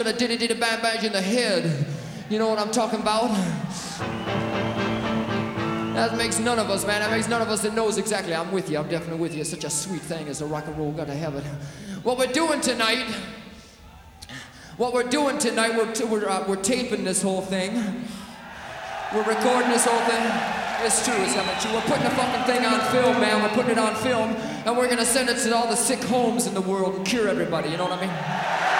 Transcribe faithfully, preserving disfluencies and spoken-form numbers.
The diddy diddy bang bang in the head. You know what I'm talking about? That makes none of us, man. That makes none of us that knows exactly. I'm with you. I'm definitely with you. It's such a sweet thing as a rock and roll. Gotta have it. What we're doing tonight, what we're doing tonight, we're, t we're, uh, we're taping this whole thing. We're recording this whole thing. It's true, it's not true. We're putting the fucking thing on film, man. We're putting it on film, and we're gonna send it to all the sick homes in the world and cure everybody, you know what I mean?